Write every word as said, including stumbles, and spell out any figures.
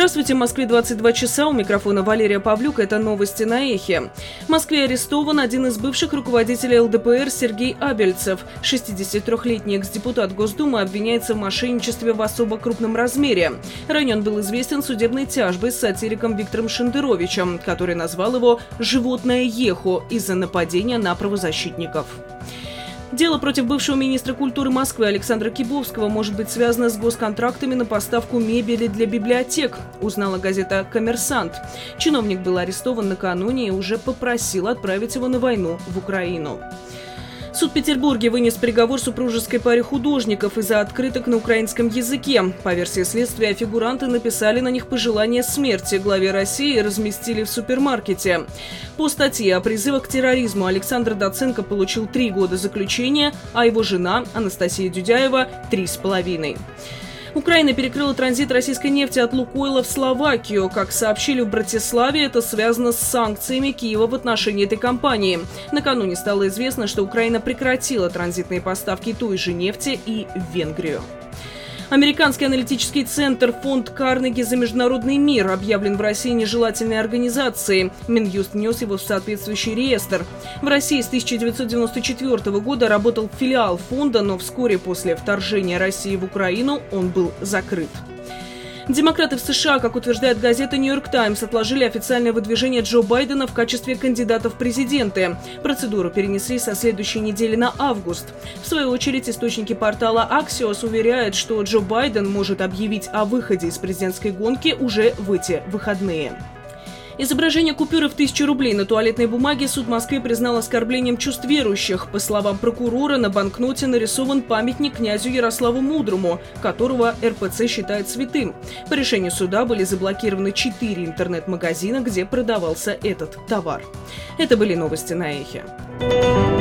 Здравствуйте, в Москве двадцать два часа, у микрофона Валерия Павлюк, это новости на Эхе. В Москве арестован один из бывших руководителей эл дэ пэ эр Сергей Абельцев. шестидесятитрёхлетний экс-депутат Госдумы обвиняется в мошенничестве в особо крупном размере. Ранее он был известен судебной тяжбой с сатириком Виктором Шендеровичем, который назвал его «животное Ехо» из-за нападения на правозащитников. Дело против бывшего министра культуры Москвы Александра Кибовского может быть связано с госконтрактами на поставку мебели для библиотек, узнала газета «Коммерсант». Чиновник был арестован накануне и уже попросил отправить его на войну в Украину. Суд в Петербурге вынес приговор супружеской паре художников из-за открыток на украинском языке. По версии следствия, фигуранты написали на них пожелание смерти главе России и разместили в супермаркете. По статье о призывах к терроризму Александр Доценко получил три года заключения, а его жена Анастасия Дюдяева – три с половиной. Украина перекрыла транзит российской нефти от «Лукойла» в Словакию. Как сообщили в Братиславе, это связано с санкциями Киева в отношении этой компании. Накануне стало известно, что Украина прекратила транзитные поставки той же нефти и в Венгрию. Американский аналитический центр «Фонд Карнеги за международный мир» объявлен в России нежелательной организацией. Минюст внес его в соответствующий реестр. В России с тысяча девятьсот девяносто четвёртого года работал филиал фонда, но вскоре после вторжения России в Украину он был закрыт. Демократы в США, как утверждает газета «Нью-Йорк Таймс», отложили официальное выдвижение Джо Байдена в качестве кандидата в президенты. Процедуру перенесли со следующей недели на август. В свою очередь, источники портала Axios уверяют, что Джо Байден может объявить о выходе из президентской гонки уже в эти выходные. Изображение купюры в тысячу рублей на туалетной бумаге суд Москвы признал оскорблением чувств верующих. По словам прокурора, на банкноте нарисован памятник князю Ярославу Мудрому, которого эр пэ цэ считает святым. По решению суда были заблокированы четыре интернет-магазина, где продавался этот товар. Это были новости на Эхе.